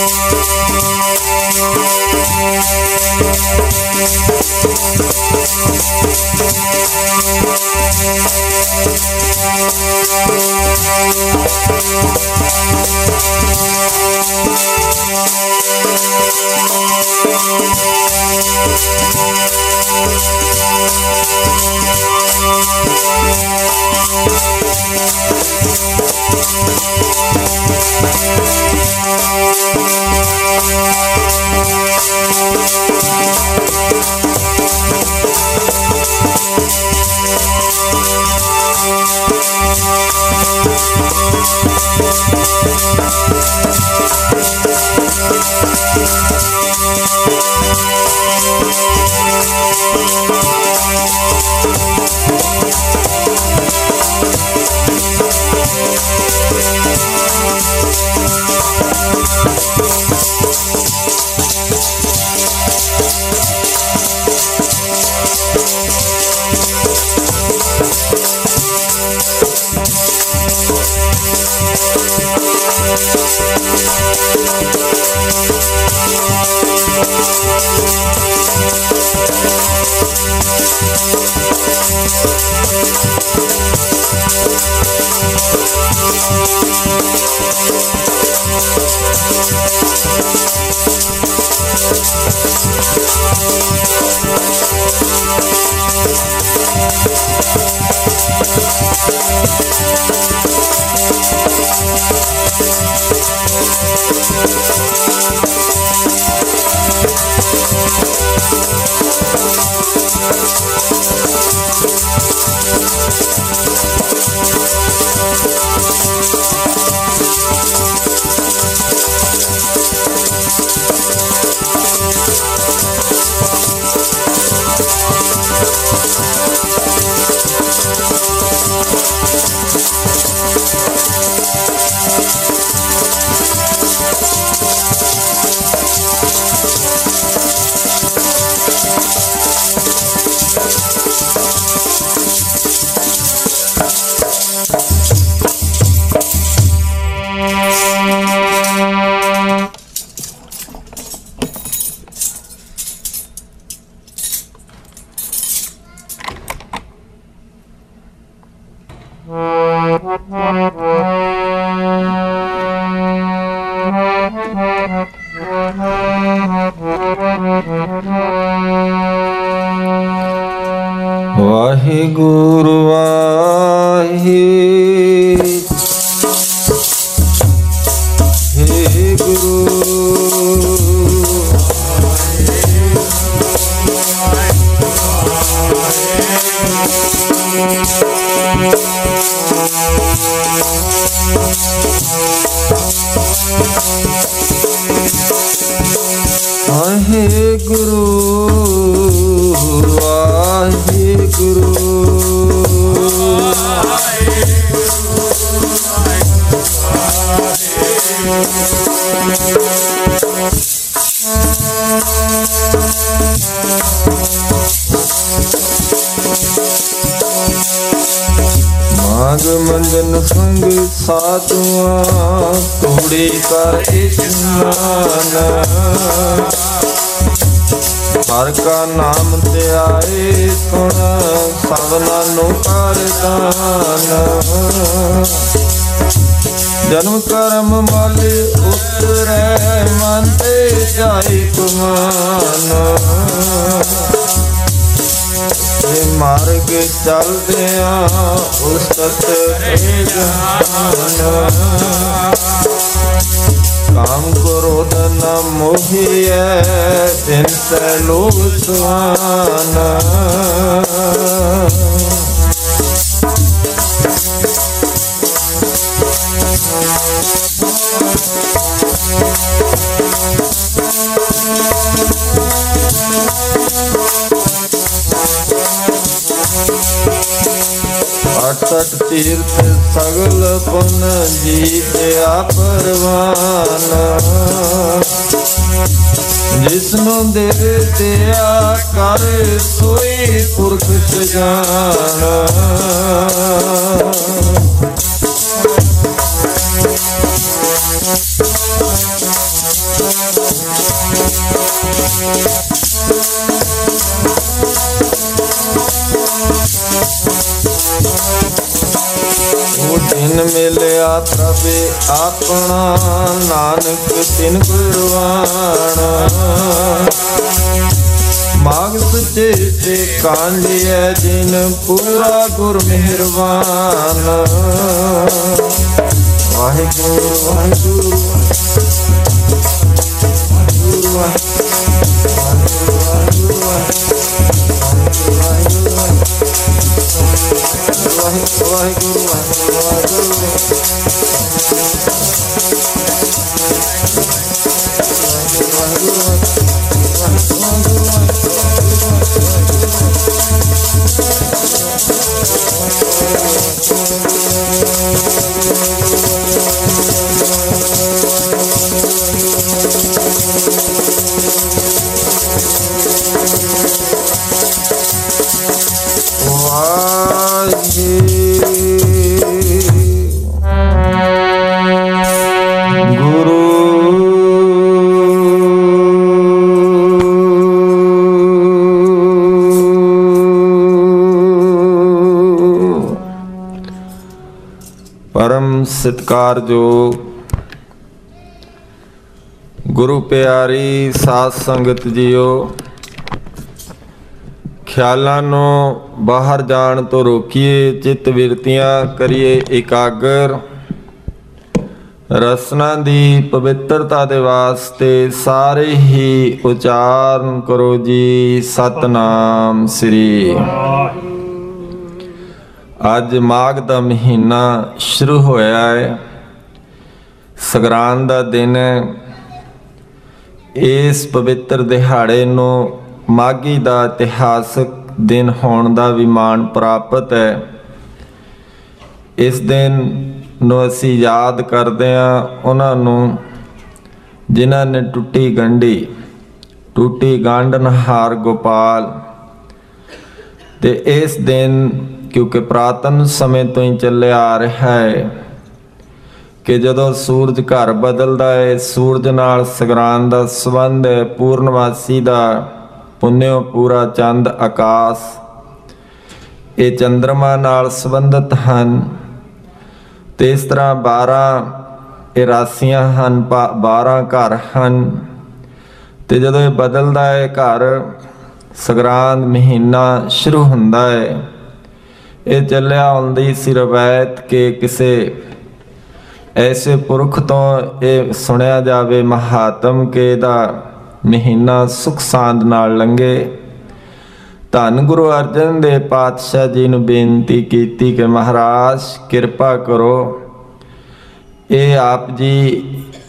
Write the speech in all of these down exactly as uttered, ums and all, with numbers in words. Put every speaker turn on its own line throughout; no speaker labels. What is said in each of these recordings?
ਵਾਹਿਗੁਰੂ ਵਾਹਿ ਹੇ ਗੁਰੂ ਵਾਹਿਗੁਰੂ ਵਾਹਿਗੁਰੂ ਮਾਗ ਮੰਜਨ ਸੰਗ ਸਾਧੂਆਂ ਤੋੜੇ ਕਰ ਇਸ਼ਨਾਨ ਹਰ ਕਾ ਨਾਮ ਤੇ ਆਏ ਸੁਣ ਸਭਨਾਂ ਨੂੰ ਕਰ ਦਾਨ ਜਨਮ ਕਰਮ ਮਾਲੇ ਉਤਰੈ ਮਨ ਤੇ ਜਾਏ ਕੁਮਾਨ ਇਹ ਮਾਰਗ ਚਲਦਿਆਂ ਉਸਤਤ ਹੈ ਜਹਾਨ ਕਾਮ ਕ੍ਰੋਧ ਨ ਮੋਹੀਐ ਤਿਨ ਸੈ ਲੋਭ ਸੁਆਨ ਅਠ ਤੀਰਥ ਸਗਲ ਪੁਨ ਜੀਤਿਆ ਪਰਵਾਨ ਜਿਸਨੂੰ ਦਿਲ ਦਿਆ ਕਰ ਸੋਈ ਪੁਰਖ ਸਜਾਨ ਪ੍ਰਭੇ ਆਪਣਾ ਨਾਨਕ ਤਿਨ ਗੁਰਵਾਣ ਮਾਗ ਸੱਚੇ ਤੇ ਕਾਂਢਿਐ ਜਿਨ ਪੂਰਾ ਗੁਰ ਮਿਹਰਬਾਨ ਵਾਹਿਗੁਰੂ ਵਾਹਿਗੁਰੂ ਵਾਹਿਗੁਰੂ ਵਾਹਿਗੁਰੂ ਪਰਮ ਸਤਿਕਾਰਯੋਗ ਗੁਰੂ ਪਿਆਰੀ ਸਾਧ ਸੰਗਤ ਜੀਓ, ਖਿਆਲਾਂ ਨੂੰ ਬਾਹਰ ਜਾਣ ਤੋਂ ਰੋਕੀਏ, ਚਿੱਤ ਬਿਰਤੀਆਂ ਕਰੀਏ ਇਕਾਗਰ। ਰਸਨਾ ਦੀ ਪਵਿੱਤਰਤਾ ਦੇ ਵਾਸਤੇ ਸਾਰੇ ਹੀ ਉਚਾਰਨ ਕਰੋ ਜੀ ਸਤਨਾਮ ਸ੍ਰੀ। ਅੱਜ ਮਾਘ ਦਾ ਮਹੀਨਾ ਸ਼ੁਰੂ ਹੋਇਆ ਹੈ, ਸੰਗਰਾਂਦ ਦਾ ਦਿਨ ਹੈ। ਇਸ ਪਵਿੱਤਰ ਦਿਹਾੜੇ ਨੂੰ ਮਾਘੀ ਦਾ ਇਤਿਹਾਸਕ ਦਿਨ ਹੋਣ ਦਾ ਵੀ ਮਾਣ ਪ੍ਰਾਪਤ ਹੈ। ਇਸ ਦਿਨ ਨੂੰ ਅਸੀਂ ਯਾਦ ਕਰਦੇ ਹਾਂ ਉਹਨਾਂ ਨੂੰ ਜਿਨ੍ਹਾਂ ਨੇ ਟੁੱਟੀ ਗੰਢੀ ਟੁੱਟੀ ਗੰਢਨਹਾਰ ਗੋਪਾਲ। ਤੇ ਇਸ ਦਿਨ ਕਿਉਂਕਿ ਪੁਰਾਤਨ ਸਮੇਂ ਤੋਂ ਹੀ ਚੱਲਿਆ ਆ ਰਿਹਾ ਹੈ ਕਿ ਜਦੋਂ ਸੂਰਜ ਘਰ ਬਦਲਦਾ ਹੈ, ਸੂਰਜ ਨਾਲ ਸੰਗਰਾਂਦ ਦਾ ਸੰਬੰਧ ਹੈ। ਪੂਰਨਮਾਸੀ ਦਾ ਪੁੰਨਿਓ ਪੂਰਾ ਚੰਦ ਆਕਾਸ਼, ਇਹ ਚੰਦਰਮਾ ਨਾਲ ਸੰਬੰਧਿਤ ਹਨ। ਤੇ ਇਸ ਤਰ੍ਹਾਂ ਬਾਰਾਂ ਇਹ ਰਾਸੀਆਂ ਹਨ, ਬਾਰਾਂ ਘਰ ਹਨ। ਤੇ ਜਦੋਂ ਇਹ ਬਦਲਦਾ ਹੈ ਘਰ, ਸੰਗਰਾਂਦ ਮਹੀਨਾ ਸ਼ੁਰੂ ਹੁੰਦਾ ਹੈ। ਇਹ ਚੱਲਿਆ ਆਉਂਦੀ ਸੀ ਰਵਾਇਤ ਕਿ ਕਿਸੇ ਐਸੇ ਪੁਰਖ ਤੋਂ ਇਹ ਸੁਣਿਆ ਜਾਵੇ ਮਹਾਤਮ ਕਿ ਇਹਦਾ ਮਹੀਨਾ ਸੁਖ ਸਾਂਦ ਨਾਲ ਲੰਘੇ। ਧੰਨ ਗੁਰੂ ਅਰਜਨ ਦੇਵ ਪਾਤਸ਼ਾਹ ਜੀ ਨੂੰ ਬੇਨਤੀ ਕੀਤੀ ਕਿ ਮਹਾਰਾਜ ਕਿਰਪਾ ਕਰੋ, ਇਹ ਆਪ ਜੀ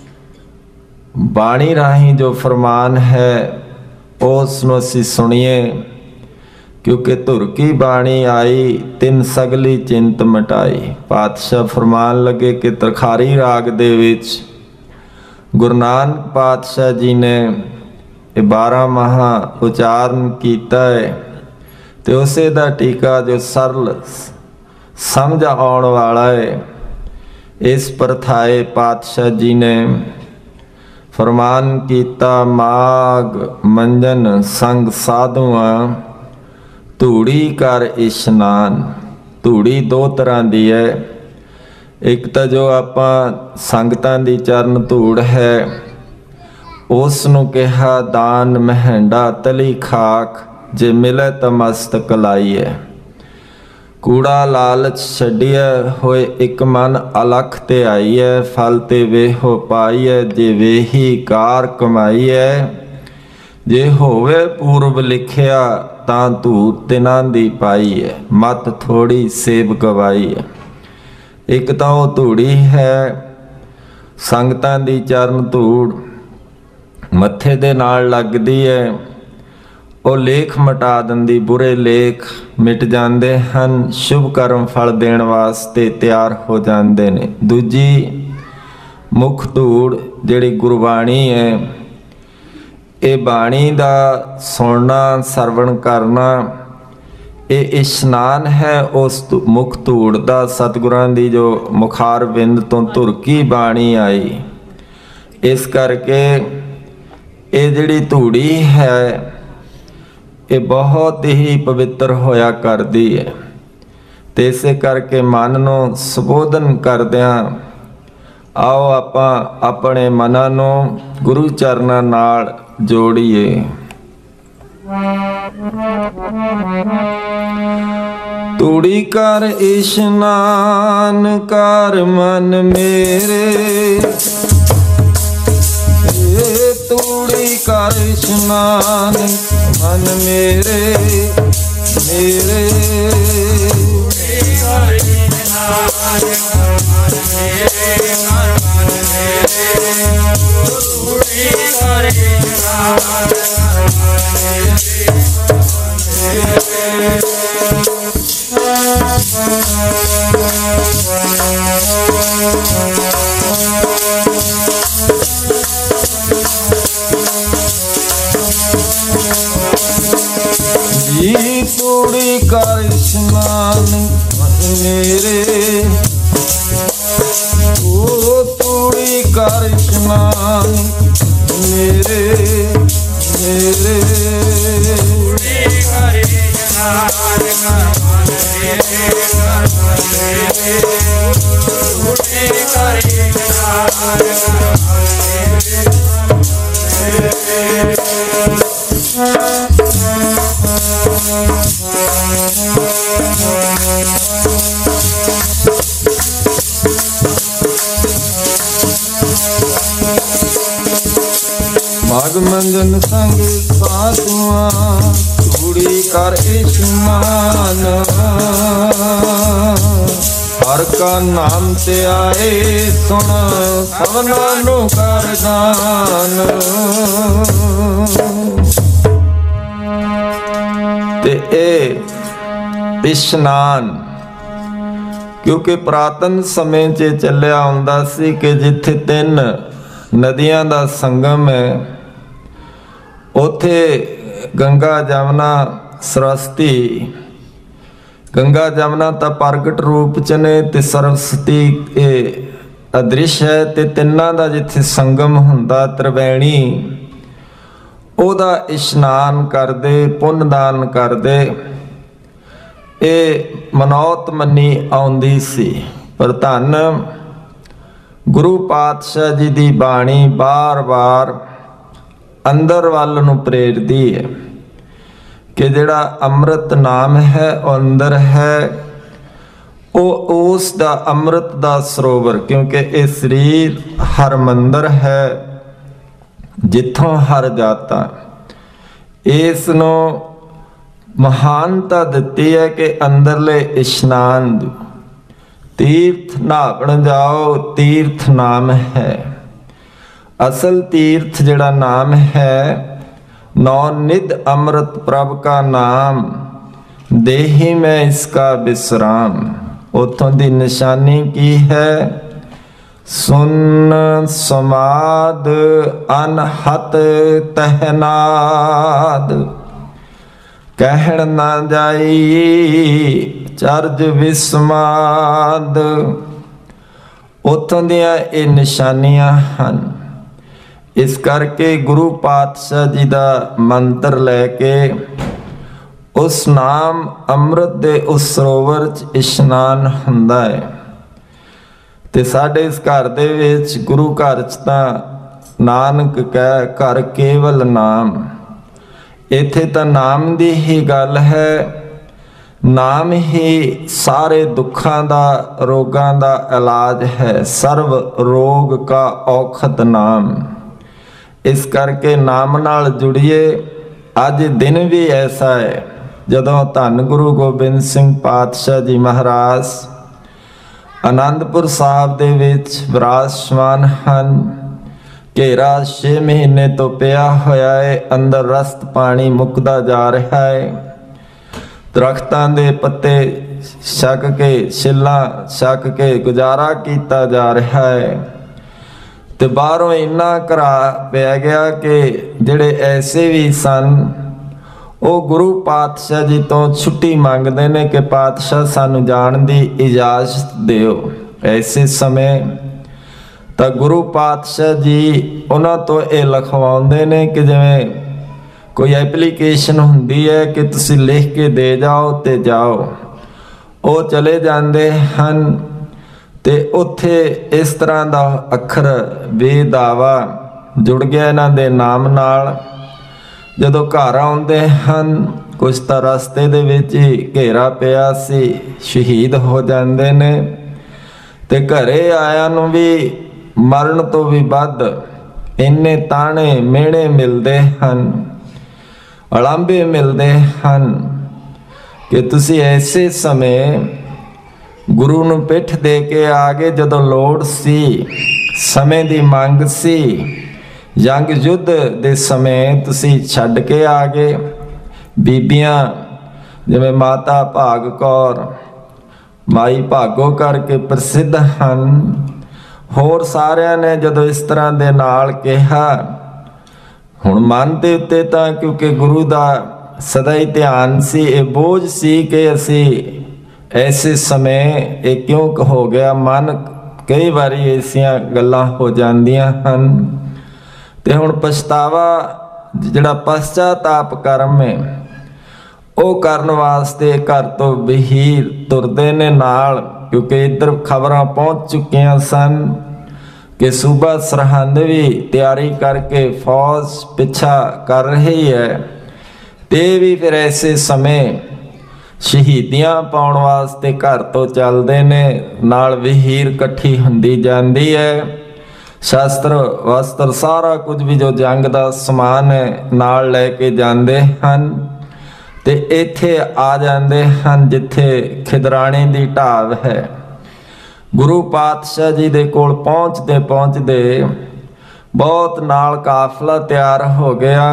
ਬਾਣੀ ਰਾਹੀਂ ਜੋ ਫਰਮਾਨ ਹੈ ਉਸ ਨੂੰ ਅਸੀਂ ਸੁਣੀਏ, ਕਿਉਂਕਿ ਧੁਰ ਕੀ ਬਾਣੀ ਆਈ ਤਿੰਨ ਸਗਲੀ ਚਿੰਤ ਮਿਟਾਈ। ਪਾਤਸ਼ਾਹ ਫਰਮਾਨ ਲੱਗੇ ਕਿ ਤਰਖਾਰੀ ਰਾਗ ਦੇ ਵਿੱਚ ਗੁਰੂ ਨਾਨਕ ਪਾਤਸ਼ਾਹ ਜੀ ਨੇ ਇਹ ਬਾਰਾਂ ਮਹਾ ਉਚਾਰਨ ਕੀਤਾ ਹੈ। ਤੇ ਉਸੇ ਦਾ ਟੀਕਾ ਜੋ ਸਰਲ ਸਮਝ ਆਉਣ ਵਾਲਾ ਹੈ, ਇਸ ਪ੍ਰਥਾਏ ਪਾਤਸ਼ਾਹ ਜੀ ਨੇ ਫਰਮਾਨ ਕੀਤਾ, ਮਾਗ ਮੰਜਨ ਸੰਗ ਸਾਧੂਆਂ ਧੂੜੀ ਕਰ ਇਸ਼ਨਾਨ। ਧੂੜੀ ਦੋ ਤਰ੍ਹਾਂ ਦੀ ਹੈ, ਇੱਕ ਤਾਂ ਜੋ ਆਪਾਂ ਸੰਗਤਾਂ ਦੀ ਚਰਨ ਧੂੜ ਹੈ ਉਸ ਨੂੰ ਕਿਹਾ ਦਾਨ ਮਹਿੰਡਾ ਤਲੀ ਖਾਕ, ਜੇ ਮਿਲੇ ਤਾਂ ਮਸਤਕ ਲਾਈ ਹੈ। ਕੂੜਾ ਲਾਲਚ ਛੱਡੀਐ ਹੋਏ ਇੱਕ ਮਨ ਅਲਖ ਤੇ ਆਈ ਹੈ। ਫਲ ਤੇ ਵੇਹੋ ਪਾਈ ਹੈ, ਜੇ ਵੇਹੀ ਕਾਰ ਕਮਾਈ ਹੈ। ਜੇ ਹੋਵੇ ਪੂਰਬ ਲਿਖਿਆ ਤਾਂ ਧੂ ਤਿਨਾਂ ਦੀ ਪਾਈ ਹੈ। ਮਤ ਥੋੜੀ ਸੇਬ ਗਵਾਈ ਹੈ। ਇੱਕ ਤਾਂ ਉਹ ਧੂੜੀ ਹੈ ਸੰਗਤਾਂ ਦੀ ਚਰਨ ਧੂੜ, ਮੱਥੇ ਦੇ ਨਾਲ ਲੱਗਦੀ ਹੈ, ਉਹ ਲੇਖ ਮਿਟਾ ਦਿੰਦੀ, ਬੁਰੇ ਲੇਖ ਮਿਟ ਜਾਂਦੇ ਹਨ, ਸ਼ੁਭ ਕਰਮ ਫਲ ਦੇਣ ਵਾਸਤੇ ਤਿਆਰ ਹੋ ਜਾਂਦੇ ਨੇ। ਦੂਜੀ ਮੁੱਖ ਧੂੜ ਜਿਹੜੀ ਗੁਰਬਾਣੀ ਹੈ, ਇਹ ਬਾਣੀ ਦਾ ਸੁਣਨਾ ਸਰਵਣ ਕਰਨਾ, ਇਹ ਇਸ਼ਨਾਨ ਹੈ ਉਸ ਮੁੱਖ ਧੂੜ ਦਾ। ਸਤਿਗੁਰਾਂ ਦੀ ਜੋ ਮੁਖਾਰ ਬਿੰਦ ਤੋਂ ਧੁਰਕੀ ਬਾਣੀ ਆਈ, ਇਸ ਕਰਕੇ ਇਹ ਜਿਹੜੀ ਧੂੜੀ ਹੈ ਇਹ ਬਹੁਤ ਹੀ ਪਵਿੱਤਰ ਹੋਇਆ ਕਰਦੀ ਹੈ। ਤੇ ਇਸੇ ਕਰਕੇ ਮਨ ਨੂੰ ਸੰਬੋਧਨ ਕਰਦਿਆਂ आओ आपां अपने मनां नूं गुरु चरनां नाल जोड़िए। तूड़ी कर इशनान कर मन मेरे, तूड़ी कर इशनान मन मेरे मेरे, जी तूड़ी कर स्नान मन मेरे, ओ तूड़ी कर स्नान मेरे मेरे, भाग मंजन संग साधुआ तूड़ी कर इशनान, हर का नाम ते आए सुन सबना नु कर दान। ते ए इशनान क्योंकि पुरातन समय च चलिया आउंदा सी कि जिथे तीन नदियां दा संगम है, उथे गंगा जमुना सरस्वती, गंगा जमुना तो प्रगट रूप च ने ते सरस्वती अदृश्य है, ते तिन्नां दा जिथे संगम हुंदा त्रिवेणी, ओदा इशनान करदे पुन्नदान करदे ये मनौत मनी आउंदी सी। पर धन गुरु पातशाह जी दी बाणी बार बार अंदर वाल नूं प्रेरदी है कि जिहड़ा अमृत नाम है वो अंदर है, वो उस दा अमृत दा सरोवर, क्योंकि ये शरीर हर मंदिर है जिथों हर जाता, इस नूं महानता दिती है कि अंदरले इशनान दो। तीर्थ नहावन जाओ तीर्थ नाम है, असल तीर्थ जिहड़ा नाम है नौ निध अमृत प्रभ का नाम, देही में इसका विश्राम। उतों दी निशानी की है, सुन समाद अनहत तहनाद, कहण ना जाई चरज विस्माद। उतों दियां ये निशानियां हन। इस करके गुरु पातशाह जी का मंत्र लैके उस नाम अमृत दे उस सरोवर च इशनान हुंदा है। ते साडे इस घर दे विच गुरु घर च तां नानक कह घर केवल नाम, इत्थे तां नाम दी ही गल है। नाम ही सारे दुखां दा रोगां दा इलाज है, सर्व रोग का औखद नाम। इस करके नाम नाल जुड़िए। अज दिन भी ऐसा है जदों धन गुरु गोबिंद सिंह पातशाह जी महाराज आनंदपुर साहब दे विच विराजमान हन। घेरा छे महीने तो पिया होया है, अंदर रस्त पानी मुकदा जा रहा है, दरख्तां दे पत्ते छक के छिल्लां छक के गुजारा किया जा रहा है। ते बाहरों इन्ना घरा पै गया कि जिहड़े ऐसे भी सन वो गुरु पातशाह जी तो छुट्टी मंगते ने कि पातशाह सानू जाण दी इजाजत दिओ। ऐसे समय तो गुरु पातशाह जी उन्हां तो ये लिखवाउंदे ने कि जिवें कोई एप्लीकेशन हुंदी है कि तुसीं लिख के दे जाओ ते जाओ, वो चले जाते हैं। ਤੇ ਉੱਥੇ ਇਸ ਤਰ੍ਹਾਂ ਦਾ ਅੱਖਰ ਬੇਦਾਵਾ ਜੁੜ ਗਿਆ ਇਹਨਾਂ ਦੇ ਨਾਮ ਨਾਲ। ਜਦੋਂ ਘਰ ਆਉਂਦੇ ਹਨ, ਕੁਛ ਤਾਂ ਰਸਤੇ ਦੇ ਵਿੱਚ ਹੀ ਘੇਰਾ ਪਿਆ ਸੀ, ਸ਼ਹੀਦ ਹੋ ਜਾਂਦੇ ਨੇ। ਤੇ ਘਰੇ ਆਇਆਂ ਨੂੰ ਵੀ ਮਰਨ ਤੋਂ ਵੀ ਵੱਧ ਇੰਨੇ ਤਾਣੇ ਮਿਹਣੇ ਮਿਲਦੇ ਹਨ, ਅਲਾਂਭੇ ਮਿਲਦੇ ਹਨ ਕਿ ਤੁਸੀਂ ਐਸੇ ਸਮੇਂ ਗੁਰੂ ਨੂੰ ਪਿੱਠ ਦੇ ਕੇ ਆ ਗਏ ਜਦੋਂ ਲੋੜ ਸੀ, ਸਮੇਂ ਦੀ ਮੰਗ ਸੀ। ਜੰਗ ਯੁੱਧ ਦੇ ਸਮੇਂ ਤੁਸੀਂ ਛੱਡ ਕੇ ਆ ਗਏ। ਬੀਬੀਆਂ ਜਿਵੇਂ ਮਾਤਾ ਭਾਗ ਕੌਰ, ਮਾਈ ਭਾਗੋ ਕਰਕੇ ਪ੍ਰਸਿੱਧ ਹਨ, ਹੋਰ ਸਾਰਿਆਂ ਨੇ ਜਦੋਂ ਇਸ ਤਰ੍ਹਾਂ ਦੇ ਨਾਲ ਕਿਹਾ, ਹੁਣ ਮਨ ਦੇ ਉੱਤੇ ਤਾਂ ਕਿਉਂਕਿ ਗੁਰੂ ਦਾ ਸਦਾ ਹੀ ਧਿਆਨ ਸੀ, ਇਹ ਬੋਝ ਸੀ ਕਿ ਅਸੀਂ ਐਸੇ ਸਮੇਂ ਇਹ ਕਿਉਂ ਹੋ ਗਿਆ। ਮਨ ਕਈ ਵਾਰੀ ਐਸੀਆਂ ਗੱਲਾਂ ਹੋ ਜਾਂਦੀਆਂ ਹਨ। ਤੇ ਹੁਣ ਪਛਤਾਵਾ ਜਿਹੜਾ ਪਛਤਾਤਾਪ ਕਰਮ ਹੈ, ਉਹ ਕਰਨ ਵਾਸਤੇ ਘਰ ਤੋਂ ਬਹੀਰ ਤੁਰਦੇ ਨੇ ਨਾਲ, ਕਿਉਂਕਿ ਇੱਧਰ ਖਬਰਾਂ ਪਹੁੰਚ ਚੁੱਕੀਆਂ ਸਨ ਕਿ ਸੂਬਾ ਸਰਹੰਦ ਵੀ ਤਿਆਰੀ ਕਰਕੇ ਫੌਜ ਪਿੱਛਾ ਕਰ ਰਹੀ ਹੈ। ਤੇ ਵੀ ਫਿਰ ਐਸੇ ਸਮੇਂ ਸ਼ਹੀਦੀਆਂ ਪਾਉਣ ਵਾਸਤੇ ਘਰ ਤੋਂ ਚੱਲਦੇ ਨੇ, ਨਾਲ ਵਹੀਰ ਇਕੱਠੀ ਹੁੰਦੀ ਜਾਂਦੀ ਹੈ। ਸ਼ਸਤਰ ਵਸਤਰ ਸਾਰਾ ਕੁਝ ਵੀ ਜੋ ਜੰਗ ਦਾ ਸਮਾਨ ਹੈ ਨਾਲ ਲੈ ਕੇ ਜਾਂਦੇ ਹਨ। ਤੇ ਇੱਥੇ ਆ ਜਾਂਦੇ ਹਨ ਜਿੱਥੇ ਖਿਦਰਾਣੇ ਦੀ ਢਾਬ ਹੈ। ਗੁਰੂ ਪਾਤਸ਼ਾਹ ਜੀ ਦੇ ਕੋਲ ਪਹੁੰਚਦੇ ਪਹੁੰਚਦੇ ਬਹੁਤ ਨਾਲ ਕਾਫਲਾ ਤਿਆਰ ਹੋ ਗਿਆ।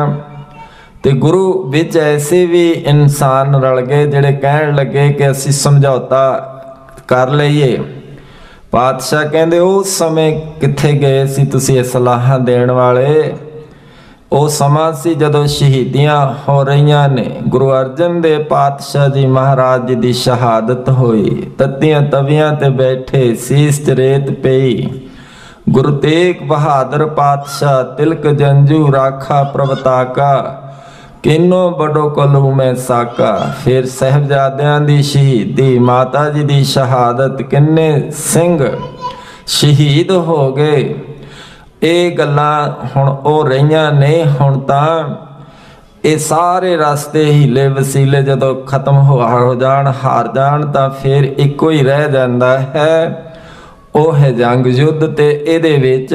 ਤੇ ਗੁਰੂ ਵਿੱਚ ਐਸੇ ਵੀ ਇਨਸਾਨ ਰਲ ਗਏ ਜਿਹੜੇ ਕਹਿਣ ਲੱਗੇ ਕਿ ਅਸੀਂ ਸਮਝੌਤਾ ਕਰ ਲਈਏ। ਪਾਤਸ਼ਾਹ ਕਹਿੰਦੇ ਉਸ ਸਮੇਂ ਕਿੱਥੇ ਗਏ ਸੀ ਤੁਸੀਂ ਇਹ ਸਲਾਹਾਂ ਦੇਣ ਵਾਲੇ? ਉਹ ਸਮਾਂ ਸੀ ਜਦੋਂ ਸ਼ਹੀਦੀਆਂ ਹੋ ਰਹੀਆਂ ਨੇ। ਗੁਰੂ ਅਰਜਨ ਦੇਵ ਪਾਤਸ਼ਾਹ ਜੀ ਮਹਾਰਾਜ ਜੀ ਦੀ ਸ਼ਹਾਦਤ ਹੋਈ। ਤੱਤੀਆਂ ਤਵੀਆਂ ਤੇ ਬੈਠੇ, ਸੀਸ ਚ ਰੇਤ ਪਈ। ਗੁਰੂ ਤੇਗ ਬਹਾਦਰ ਪਾਤਸ਼ਾਹ ਤਿਲਕ ਜੰਜੂ ਰਾਖਾ ਪ੍ਰਵਤਾਕਾ, ਕਿੰਨੋ ਬੜੋ ਕਲੂ ਮੈਂ ਸਾਕਾ। ਫਿਰ ਸਾਹਿਬਜ਼ਾਦਿਆਂ ਦੀ ਸ਼ਹੀਦੀ, ਮਾਤਾ ਜੀ ਦੀ ਸ਼ਹਾਦਤ, ਕਿੰਨੇ ਸਿੰਘ ਸ਼ਹੀਦ ਹੋ ਗਏ। ਇਹ ਗੱਲਾਂ ਹੁਣ ਉਹ ਰਹੀਆਂ ਨੇ। ਹੁਣ ਤਾਂ ਇਹ ਸਾਰੇ ਰਸਤੇ ਹੀਲੇ ਵਸੀਲੇ ਜਦੋਂ ਖਤਮ ਹੋ ਜਾਣ, ਹਾਰ ਜਾਣ, ਤਾਂ ਫਿਰ ਇੱਕੋ ਹੀ ਰਹਿ ਜਾਂਦਾ ਹੈ, ਉਹ ਹੈ ਜੰਗ ਯੁੱਧ। ਤੇ ਇਹਦੇ ਵਿੱਚ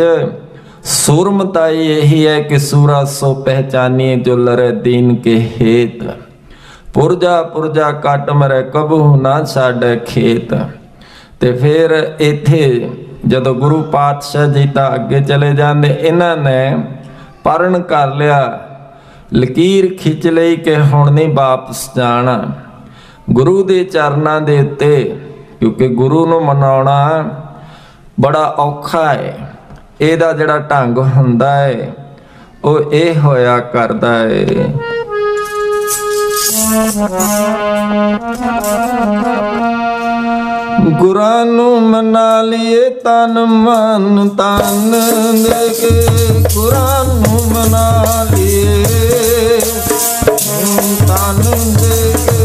ਸੂਰਮਤਾਈ ਇਹੀ ਹੈ ਕਿ ਸੂਰਾ ਸੋ ਪਹਿਚਾਨੀਏ ਜੋ ਲੜੇ ਦੀਨ ਕੇ ਹੇਤ, ਪੁਰਜਾ ਪੁਰਜਾ ਕੱਟ ਮਰੇ ਕਬੂ ਨਾ ਛੱਡੇ ਖੇਤ। ਤੇ ਫਿਰ ਇੱਥੇ ਜਦੋਂ ਗੁਰੂ ਪਾਤਸ਼ਾਹ ਜੀ ਤਾਂ ਅੱਗੇ ਚਲੇ ਜਾਂਦੇ, ਇਹਨਾਂ ਨੇ ਪਰਨ ਕਰ ਲਿਆ, ਲਕੀਰ ਖਿੱਚ ਲਈ ਕਿ ਹੁਣ ਨਹੀਂ ਵਾਪਸ ਜਾਣਾ ਗੁਰੂ ਦੇ ਚਰਨਾਂ ਦੇ ਉੱਤੇ, ਕਿਉਂਕਿ ਗੁਰੂ ਨੂੰ ਮਨਾਉਣਾ ਬੜਾ ਔਖਾ ਹੈ। ਇਹਦਾ ਜਿਹੜਾ ਢੰਗ ਹੁੰਦਾ ਹੈ ਉਹ ਇਹ ਹੋਇਆ ਕਰਦਾ ਹੈ। ਗੁਰਾਂ ਨੂੰ ਮਨਾ ਲਈਏ ਤਨ ਮਨ ਤਨ ਦੇ ਕੇ, ਗੁਰਾਂ ਨੂੰ ਮਨਾ ਲਈਏ ਤਨ ਦੇ ਕੇ,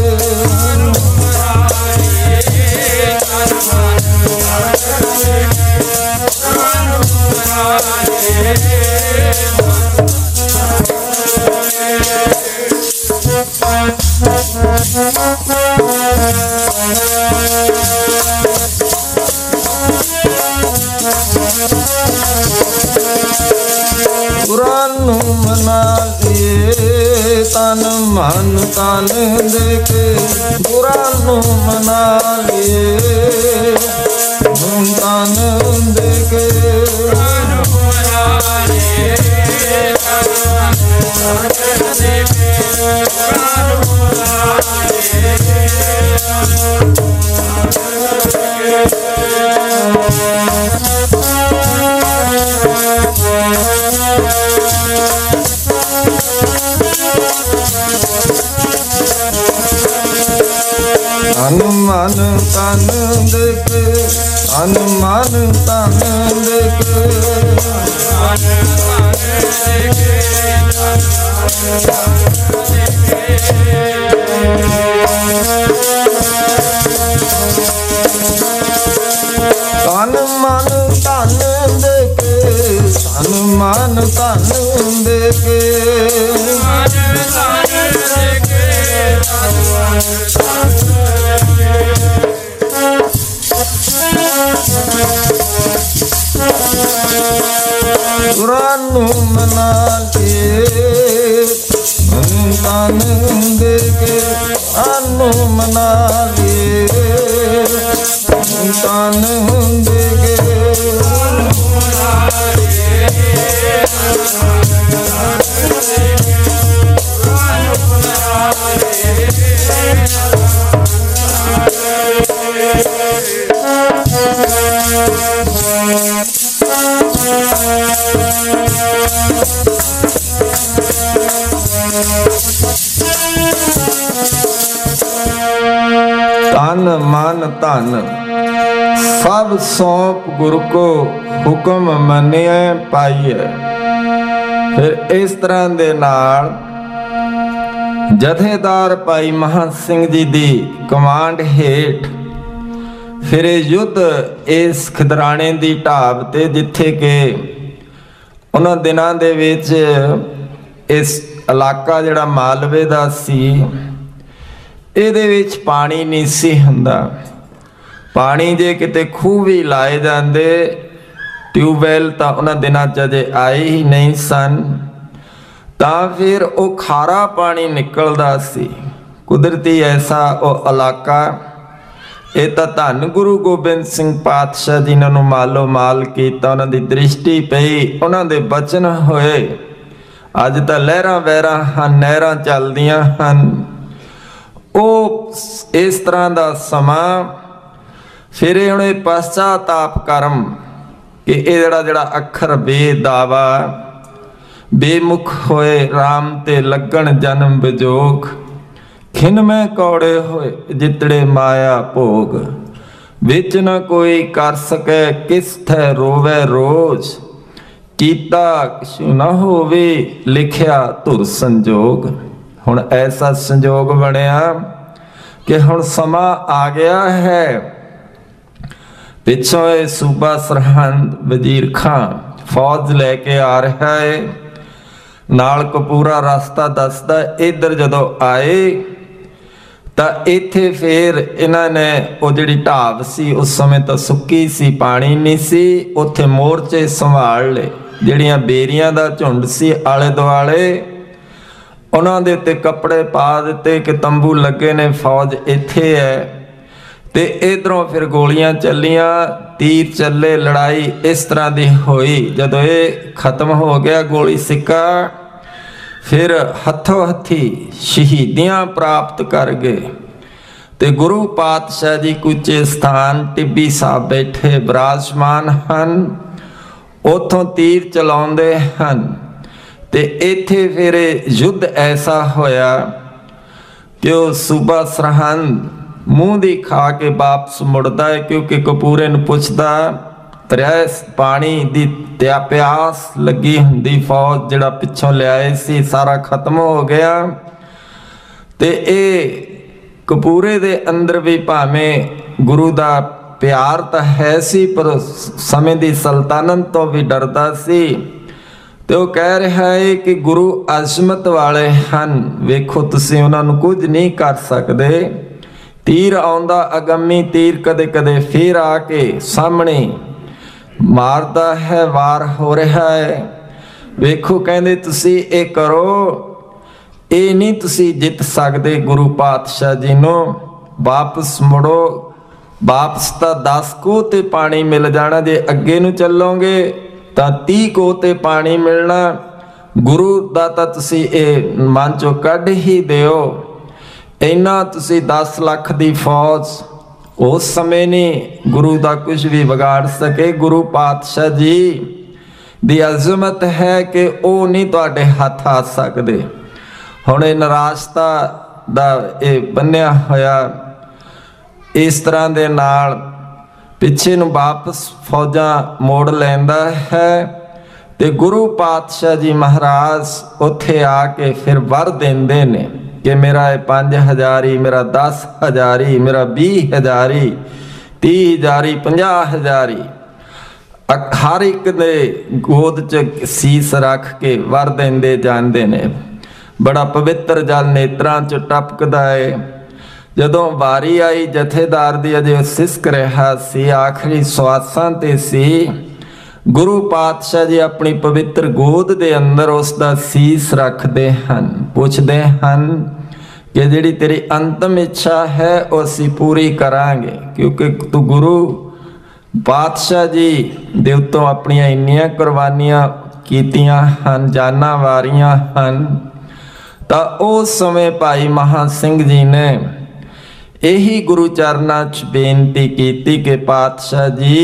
ਗੁਰਾਂ ਨੂੰ ਮਨਾ ਲਈਏ ਤਨ ਮਨ ਤਨ ਦੇ ਕੇ, ਗੁਰਾਂ ਨੂੰ ਮਨਾ ਲਈਏ ਤਨ ਦੇ ਕੇ, ਤਨ ਮਨ ਤਨ ਦੇ ਕੇ, ਤਨ ਮਨ ਤਨ ਦੇ ਕੇ, ਤਨ मान धन दे के मान धन दे के गुरानु मना के धन दे के अनु मना ले धन दे के तन मन धन सब सौंप गुरु को हुक्म मनिए पाइए। फिर इस तरह दे नाल जथेदार भाई महा सिंह जी दी कमांड हेठ फिर युद्ध इस खिदराने दी ढाब ते जिथे के उन्हां दिनां दे विच इस इलाका जिहड़ा मालवे दा सी ਇਹਦੇ ਵਿੱਚ ਪਾਣੀ नहीं सी हुंदा। पानी जे किते खूह भी लाए जाते ट्यूबवैल तो उन्हां दिनां च अजे आए ही नहीं सन, तां फिर वो खारा पानी निकलदा सी। कुदरती ऐसा वो इलाका ये तो धन गुरु गोबिंद सिंह पातशाह जिन्हां नूं मालो माल कीता उन्हां दी दृष्टि पई, उन्हां दे बचन होए। अज तां लहरां वहरां हन, नहरां चलदियां हन। वो इस तरह का समा फिर उन्हें पश्चाताप कर्म कि जड़ा जड़ा अखर बेदावा बेमुख होए राम ते लगन जन्म विजोग खिन में कौड़े होए जितड़े माया भोग विच न कोई कर सके किस थे रोवे रोज कीता किछु न होवे लिखिया धुर संजोग। हुण ऐसा संजोग बनिया कि हुण समा आ गया है। पिछों ये सूबा सरहंद वजीर खां फौज लैके आ रहा है, नाल कपूरा रास्ता दसदा। इधर जदों आए तो इत्थे फिर इन्हां ने वो जिहड़ी ढाब सी उस समय तो सुक्की सी, पानी नहीं सी, उत्थे मोर्चे संभाल ले। जिहड़ियां बेरियां दा झुंड सी आले दुआले उन्हां दे उत्ते कपड़े पा दिते कि तंबू लगे ने, फौज इत्थे है। ते इधरों फिर गोलियां चलियां, तीर चले, लड़ाई इस तरह की होई। जदों ये खत्म हो गया गोली सिक्का, फिर हथों हथी शहीदियां प्राप्त कर गए। ते गुरु पातशाह जी कुछ स्थान टिब्बी साहब बैठे विराजमान हन, उथों तीर चलाउंदे हन। ते इत्थे फिर युद्ध ऐसा होया कि वह सूबा सरहंद मूँह दी खा के वापस मुड़दा है, क्योंकि कपूरे नूं पुछदा त्रै पानी दी त्या प्यास लगी हुंदी, फौज जिहड़ा पिछों लियाए सी सारा खत्म हो गया। ते ए कपूरे दे अंदर भी भावें गुरु दा प्यार तां है सी, पर समय दी सल्तनत तो भी डरदा सी। तो वो कह रहा है कि गुरु अजमत वाले हैं, वेखो तुसीं उन्हां नूं कुछ नहीं कर सकते। तीर आउंदा अगमी तीर कदे कदे फिर आके सामने मारदा है, वार हो रहा है। वेखो कहंदे तुसीं ये करो, ये नहीं तुसीं जित सकते गुरु पातशाह जी नूं, वापस मुड़ो। वापस तो दस को ते पानी मिल जाना, जे अगे नूं चलोगे तो तीह को ते पानी मिलना। गुरु दा तां तुसीं ये मन चों कढ ही दिओ। इन्ना तुसीं दस लख दी फौज उस समय नहीं गुरु दा कुछ भी बिगाड़ सके। गुरु पातशाह जी दी अजमत है कि वो नहीं तुहाडे हथ आ सकदे। हुण इह निराशता दा ये बन्निया होया इस तरह दे नाल पिछे नूं वापस फौजा मोड़ लैंदा है। ते गुरु पातशाह जी महाराज उत्थे आके फिर वर देंदे ने कि मेरा ये पाँच हजारी, मेरा दस हजारी, मेरा बीह हजारी, तीह हजारी, पंजाह हजारी। हर एक दे गोद च सीस रख के वर देंदे जांदे ने। बड़ा पवित्र जल नेत्रां च टपकदा है। जदों वारी आई जथेदार दी अजे सिसक रहा सी, आखिरी श्वासां ते सी, गुरु पातशाह जी अपनी पवित्र गोद दे अंदर उसदा सीस रखते हैं, पुछते हैं कि जिहड़ी तेरी अंतिम इच्छा है वो असीं पूरी करांगे, क्योंकि तू गुरु पातशाह जी दे उत्तों अपनियां इन्नियां कुर्बानियां कीतियां हन, जानां वारियां हन। तां उस समय भाई महा सिंह जी ने यही गुरु चरनां च बेनती कीती कि पातशाह जी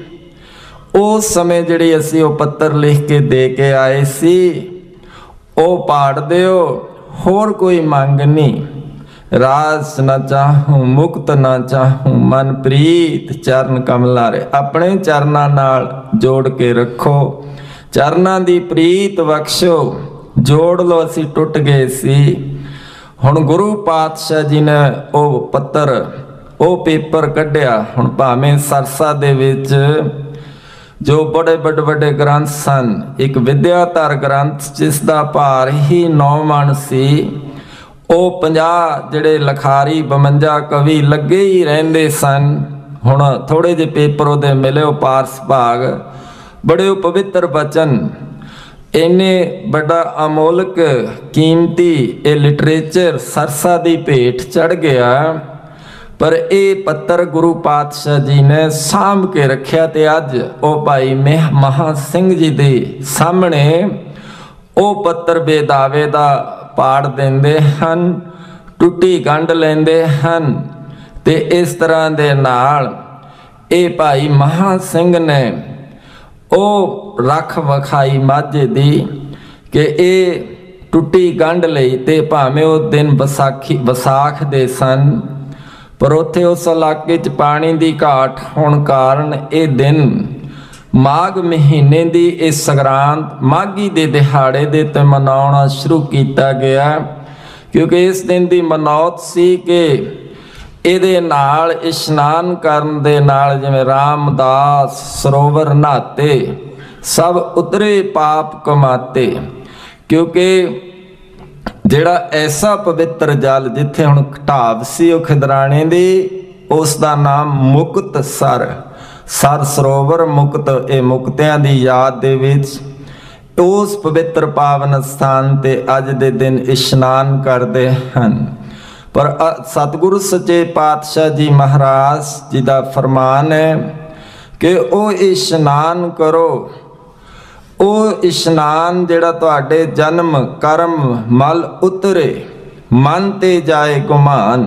उस समय जिहड़ी असीं ओह पत्तर लिख के दे के आए सी ओह पाड़ दिओ, होर कोई मंग नहीं। राज न चाहूं मुक्त न चाहूं मन प्रीत चरण कमलारे। अपने चरनां नाल जोड़ के रखो, चरनां दी प्रीत बख्शो, जोड़ लो असीं टुट गए सी। हुण गुरु पातशाह जी ने ओह पत्तर ओह पेपर कढ़िया। हुण भावें सरसा दे विच जो बड़े बड़े बड़े ग्रंथ सन, एक विद्याधर ग्रंथ जिसका भार ही नौ मन सी, ਉਹ ਪੰਜਾਹ ਜਿਹੜੇ ਲਖਾਰੀ ਬਵੰਜਾ ਕਵੀ ਲੱਗੇ ਹੀ ਰਹਿੰਦੇ ਸਨ। ਹੁਣ ਥੋੜੇ ਜਿਹੇ ਪੇਪਰ ਉਹਦੇ ਮਿਲੇ, ਉਹ ਪਾਰਸ ਭਾਗ ਬੜੇ ਉਹ ਪਵਿੱਤਰ ਬਚਨ, ਇੰਨੇ ਵੱਡਾ ਅਮੋਲਕ ਕੀਮਤੀ ਇਹ ਲਿਟਰੇਚਰ ਸਰਸਾ ਦੀ ਭੇਟ ਚੜ ਗਿਆ। ਪਰ ਇਹ ਪੱਤਰ ਗੁਰੂ ਪਾਤਸ਼ਾਹ ਜੀ ਨੇ ਸਾਂਭ ਕੇ ਰੱਖਿਆ ਤੇ ਅੱਜ ਉਹ ਭਾਈ ਮਹਾ ਸਿੰਘ ਜੀ ਦੇ ਸਾਹਮਣੇ ਉਹ ਪੱਤਰ ਬੇਦਾਵੇ ਦਾ ਪਾੜ ਦਿੰਦੇ ਹਨ, ਟੁੱਟੀ ਗੰਢ ਲੈਂਦੇ ਹਨ। ਤੇ ਇਸ ਤਰ੍ਹਾਂ ਦੇ ਨਾਲ ਇਹ ਭਾਈ ਮਹਾ ਸਿੰਘ ਨੇ ਉਹ ਰੱਖ ਵਿਖਾਈ ਮਾਝੇ ਦੀ ਕਿ ਇਹ ਟੁੱਟੀ ਗੰਢ ਲਈ। ਤੇ ਭਾਵੇਂ ਉਹ ਦਿਨ ਵਿਸਾਖੀ ਵਿਸਾਖ ਦੇ ਸਨ, ਪਰ ਉੱਥੇ ਉਸ ਇਲਾਕੇ 'ਚ ਪਾਣੀ ਦੀ ਘਾਟ ਹੋਣ ਕਾਰਨ ਇਹ ਦਿਨ ਮਾਘ ਮਹੀਨੇ ਦੀ ਇਹ ਸੰਗਰਾਂਦ ਮਾਘੀ ਦੇ ਦਿਹਾੜੇ ਦੇ ਤੇ ਮਨਾਉਣਾ ਸ਼ੁਰੂ ਕੀਤਾ ਗਿਆ, ਕਿਉਂਕਿ ਇਸ ਦਿਨ ਦੀ ਮਨੌਤ ਸੀ ਕਿ ਇਹਦੇ ਨਾਲ ਇਸ਼ਨਾਨ ਕਰਨ ਦੇ ਨਾਲ ਜਿਵੇਂ ਰਾਮਦਾਸ ਸਰੋਵਰ ਨਹਾਤੇ ਸਭ ਉਤਰੇ ਪਾਪ ਕਮਾਤੇ। ਕਿਉਂਕਿ ਜਿਹੜਾ ਐਸਾ ਪਵਿੱਤਰ ਜਲ ਜਿੱਥੇ ਹੁਣ ਢਾਬ ਸੀ ਉਹ ਖਿਦਰਾਣੇ ਦੀ, ਉਸ ਦਾ ਨਾਮ ਮੁਕਤ ਸਰ ਸਰ ਸਰੋਵਰ ਮੁਕਤ, ਇਹ ਮੁਕਤਿਆਂ ਦੀ ਯਾਦ ਦੇ ਵਿੱਚ ਉਸ ਪਵਿੱਤਰ ਪਾਵਨ ਸਥਾਨ ਤੇ ਅੱਜ ਦੇ ਦਿਨ ਇਸ਼ਨਾਨ ਕਰਦੇ ਹਨ। ਪਰ ਸਤਿਗੁਰੂ ਸੱਚੇ ਪਾਤਸ਼ਾਹ ਜੀ ਮਹਾਰਾਜ ਜੀ ਦਾ ਫਰਮਾਨ ਹੈ ਕਿ ਉਹ ਇਸ਼ਨਾਨ ਕਰੋ, ਉਹ ਇਸ਼ਨਾਨ ਜਿਹੜਾ ਤੁਹਾਡੇ ਜਨਮ ਕਰਮ ਮਲ ਉਤਰੇ, ਮਨ ਤੇ ਜਾਏ ਗੁਮਾਨ,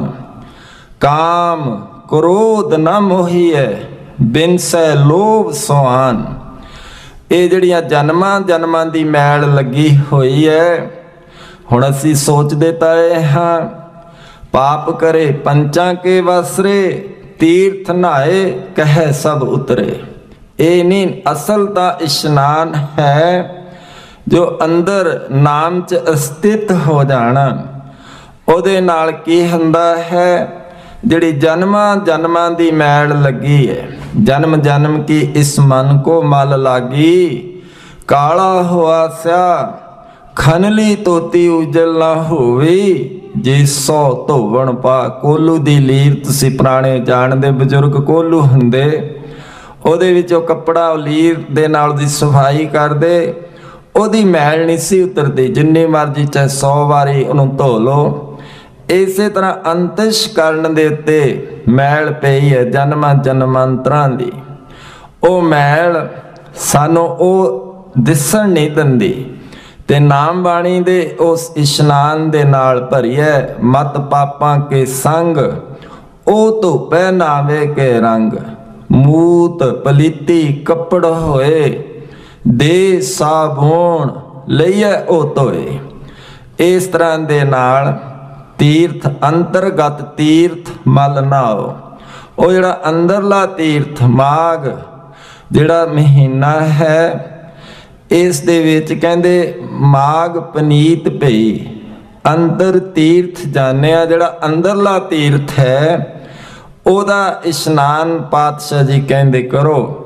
ਕਾਮ ਕ੍ਰੋਧ ਨਾ ਮੋਹੀਐ ਬਿਨ ਸੈ ਲੋਭ ਸੁਆਨ। ਇਹ ਜਿਹੜੀਆਂ ਜਨਮਾਂ ਜਨਮਾਂ ਦੀ ਮੈਲ ਲੱਗੀ ਹੋਈ ਹੈ, ਹੁਣ ਅਸੀਂ ਸੋਚਦੇ ਤਾਂ ਇਹ ਹਾਂ ਪਾਪ ਕਰੇ ਪੰਚਾਂ ਕੇ ਵਸਰੇ, ਤੀਰਥ ਨਹਾਏ ਕਹਿ ਸਭ ਉਤਰੇ। ਇਹ ਨਹੀਂ, ਅਸਲ ਤਾਂ ਇਸ਼ਨਾਨ ਹੈ ਜੋ ਅੰਦਰ ਨਾਮ 'ਚ ਅਸਥਿਤ ਹੋ ਜਾਣਾ। ਉਹਦੇ ਨਾਲ ਕੀ ਹੁੰਦਾ ਹੈ, ਜਿਹੜੀ ਜਨਮਾਂ ਜਨਮਾਂ ਦੀ ਮੈਲ ਲੱਗੀ ਹੈ, ਜਨਮ ਜਨਮ ਕੀ ਇਸ ਮਨ ਕੋ ਮਲ ਲਾਗੀ, ਕਾਲਾ ਹੋਆ ਸਿਆ ਖਨਲੀ ਤੋਤੀ ਉਜਲ ਨਾ ਹੋਵੇ, ਜੇ ਸੌ ਧੋਵਣ ਪਾ। ਕੋਲੂ ਦੀ ਲੀਰ ਤੁਸੀਂ ਪੁਰਾਣੇ ਜਾਣਦੇ ਬਜ਼ੁਰਗ ਕੋਲੂ ਹੁੰਦੇ, ਉਹਦੇ ਵਿੱਚ ਉਹ ਕੱਪੜਾ ਲੀਰ ਦੇ ਨਾਲ ਦੀ ਸਫਾਈ ਕਰਦੇ, ਉਹਦੀ ਮੈਲ ਨਹੀਂ ਸੀ ਉਤਰਦੀ, ਜਿੰਨੀ ਮਰਜ਼ੀ ਚਾਹੇ ਸੌ ਵਾਰੀ ਉਹਨੂੰ ਧੋ ਲਓ। ਇਸੇ ਤਰ੍ਹਾਂ ਅੰਤਿਸ਼ ਕਰਨ ਦੇ ਉੱਤੇ ਮੈਲ ਪਈ ਹੈ ਜਨਮਾਂ ਜਨਮਾਂਤਰਾਂ ਦੀ। ਉਹ ਮੈਲ ਸਾਨੂੰ ਉਹ ਦਿਸਣ ਨਹੀਂ ਦਿੰਦੀ ਤੇ ਨਾਮ ਬਾਣੀ ਦੇ ਉਸ ਇਸ਼ਨਾਨ ਦੇ ਨਾਲ ਭਰੀਏ। ਮਤ ਪਾਪਾਂ ਕੇ ਸੰਗ ਉਹ ਧੁੱਪੇ ਨਾਵੇ ਕੇ ਰੰਗ, ਮੂਤ ਪਲੀਤੀ ਕੱਪੜ ਹੋਏ, ਦੇ ਸਾਬੂਣ ਲਈਏ ਉਹ ਧੋਏ। ਇਸ ਤਰ੍ਹਾਂ ਦੇ ਨਾਲ ਤੀਰਥ ਅੰਤਰਗਤ ਤੀਰਥ ਮਲ ਨਾਓ। ਉਹ ਜਿਹੜਾ ਅੰਦਰਲਾ ਤੀਰਥ ਮਾਘ ਜਿਹੜਾ ਮਹੀਨਾ ਹੈ, ਇਸ ਦੇ ਵਿੱਚ ਕਹਿੰਦੇ ਮਾਘ ਪਨੀਤ ਭਈ ਅੰਦਰ ਤੀਰਥ ਜਾਣਿਆ। ਜਿਹੜਾ ਅੰਦਰਲਾ ਤੀਰਥ ਹੈ ਉਹਦਾ ਇਸ਼ਨਾਨ ਪਾਤਸ਼ਾਹ ਜੀ ਕਹਿੰਦੇ ਕਰੋ।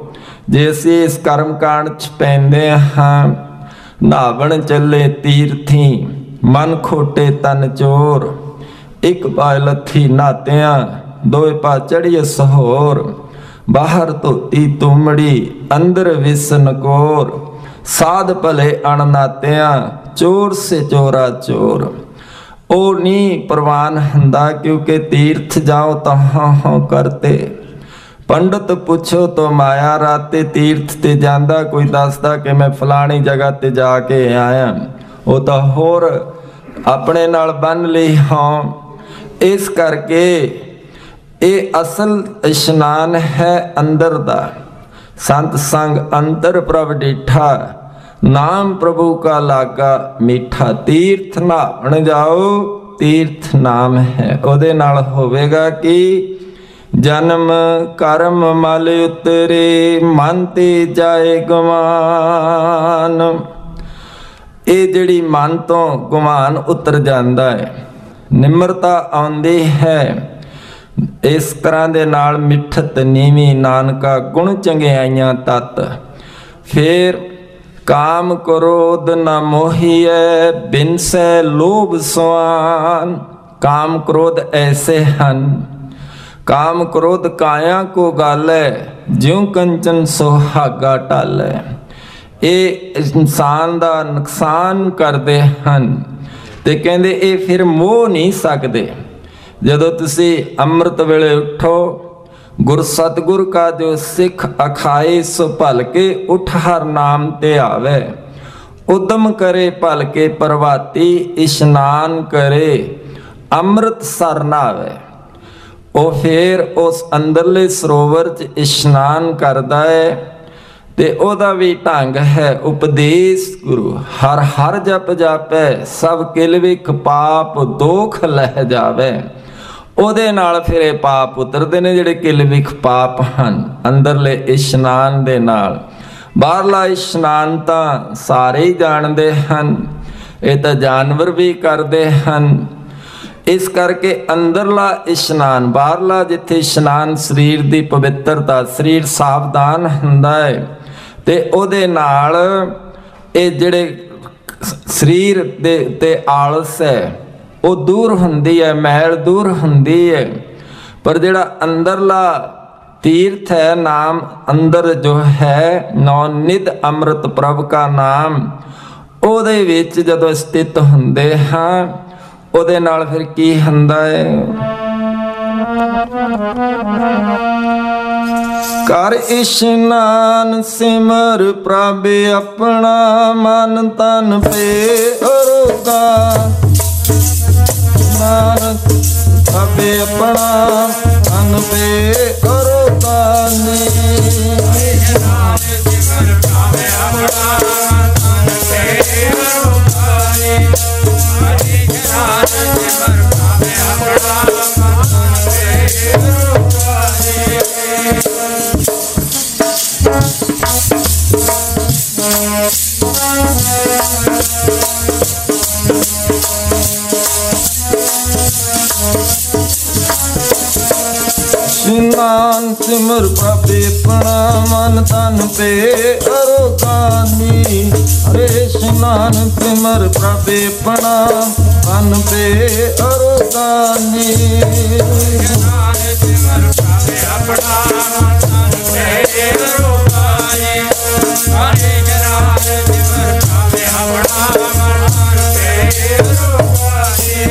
जे असीं इस कर्म कांड च पैंदे हां, नहावन चले तीर्थी मन खोटे तन चोर, एक पा लथी नहातियां दोए पा चढ़िए सहोर, बाहर धोती तुमड़ी अंदर विसन कोर, साध भले अणनातियां चोर से चोरा चोर। ओ नहीं प्रवान हुंदा क्योंकि तीर्थ जाओ तहां हों करते, पंडित पुछो तो माया राते, तीर्थ ते जांदा कोई दसदा कि मैं फलानी जगह ते जाके आया, वो तो होर अपने नाल बन लई हों। इस करके ये असल इशनान है अंदर दा, संत संग अंतर प्रभ डिठा, नाम प्रभु का लागा मीठा। तीर्थ नहावन जाओ, तीर्थ नाम है, ओदे नाल होवेगा कि जन्म कर्म मल उतरे, मन ते जाए गुमान। ये जिहड़ी मन तो गुमान उतर जांदा है, निमरता आउंदी है, इस तरह दे नाल मिठत नीवी नानका गुण चंगियाइयां तत। फिर काम क्रोध न मोहिए, बिनसै लोभ स्वान। काम क्रोध ऐसे हन, काम क्रोध काया को गालै, ज्यों कंचन सुहागा टालै। ये इंसान दा नुकसान करदे हन ते कहंदे ये फिर मोह नहीं सकदे। जदों तुसी अमृत वेले उठो, गुर सतगुर का जो सिख अखाए, सो भल के उठ हर नाम ते आवे। उदम करे भल के प्रभाती, इशनान करे अमृत सर नावे। वो फिर उस अंदरले सरोवर च इशनान करदा है ते ओदा भी ढंग है उपदेश गुरु। हर हर जप जापै, सब किल विख पाप दोख लह जावे। ਉਹਦੇ ਨਾਲ ਫਿਰ ਇਹ ਪਾਪ ਉਤਰਦੇ ਨੇ ਜਿਹੜੇ ਕਿਲ ਵਿਖ ਪਾਪ ਹਨ ਅੰਦਰਲੇ ਇਸ਼ਨਾਨ ਦੇ ਨਾਲ। ਬਾਹਰਲਾ ਇਸ਼ਨਾਨ ਤਾਂ ਸਾਰੇ ਹੀ ਜਾਣਦੇ ਹਨ, ਇਹ ਤਾਂ ਜਾਨਵਰ ਵੀ ਕਰਦੇ ਹਨ। ਇਸ ਕਰਕੇ ਅੰਦਰਲਾ ਇਸ਼ਨਾਨ, ਬਾਹਰਲਾ ਜਿੱਥੇ ਇਸ਼ਨਾਨ ਸਰੀਰ ਦੀ ਪਵਿੱਤਰਤਾ, ਸਰੀਰ ਸਾਵਧਾਨ ਹੁੰਦਾ ਹੈ ਤੇ ਉਹਦੇ ਨਾਲ ਇਹ ਜਿਹੜੇ ਸਰੀਰ ਦੇ ਤੇ ਆਲਸ ਹੈ ਉਹ दूर ਹੁੰਦੀ है, मैल दूर ਹੁੰਦੀ है। पर ਜਿਹੜਾ ਅੰਦਰਲਾ तीर्थ है, नाम अंदर जो है नौ निध अमृत प्रभ का नाम, ਉਹਦੇ ਵਿੱਚ ਜਦੋਂ ਸਥਿਤ ਹੁੰਦੇ ਹਾਂ ਉਹਦੇ ਨਾਲ ਫਿਰ ਕੀ ਹੁੰਦਾ ਹੈ। कर इशनान सिमर प्रभ अपना, मन तन पे अरोगा नानक अबे अपना तन पे करो दानी। इशनान सिमर प्रभु अपना, मन तन पे अरोगानी। अरे इशनान सिमर प्रभु अपना, मन पे अरोगानी। इशनान सिमर प्रभु अपना, मन पे अरोगानी। अरे इशनान सिमर प्रभु अपना, मन पे अरोगानी।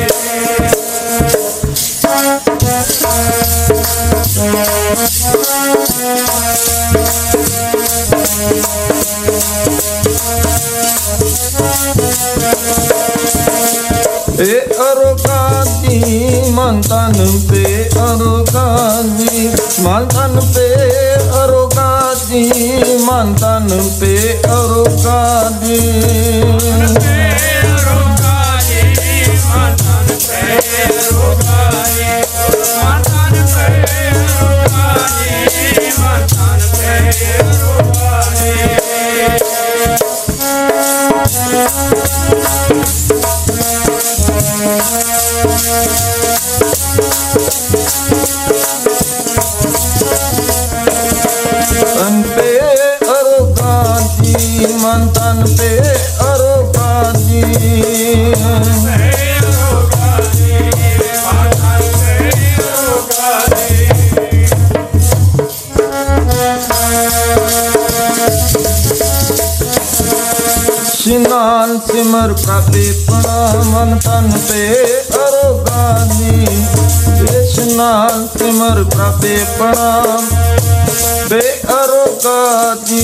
ए अरोगानी मन तन पे अरोगानी, मन तन पे अरोगानी, मन तन पे अरोगानी। तन पे इशनान सिमर प्रभु प्रणाम मन तन पे अरोगानी। इशनान सिमर प्रभु प्रणाम पे अरोगानी।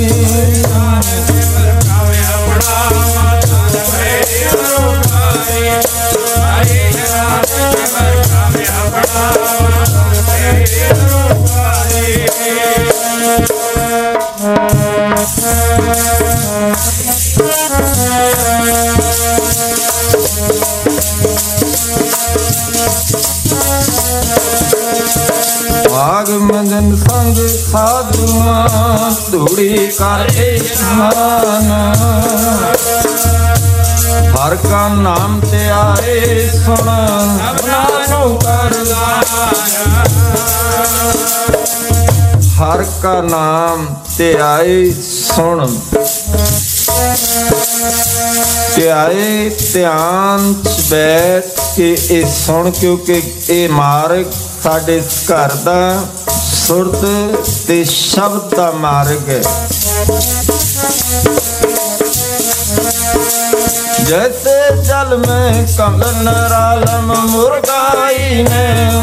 भाग मगन संग साधुआं धूड़ी कर स्नान। हर का नाम ते आए सुन नानो कर लाया। हर का नाम ते आए सुन ते आए ध्यान च बैठ के ये सुन, क्योंकि ये मार्ग साडे घर दा सुरत ते शब्द दा मार्ग है। जैसे जल में कमल नरालम मुर्गाई ने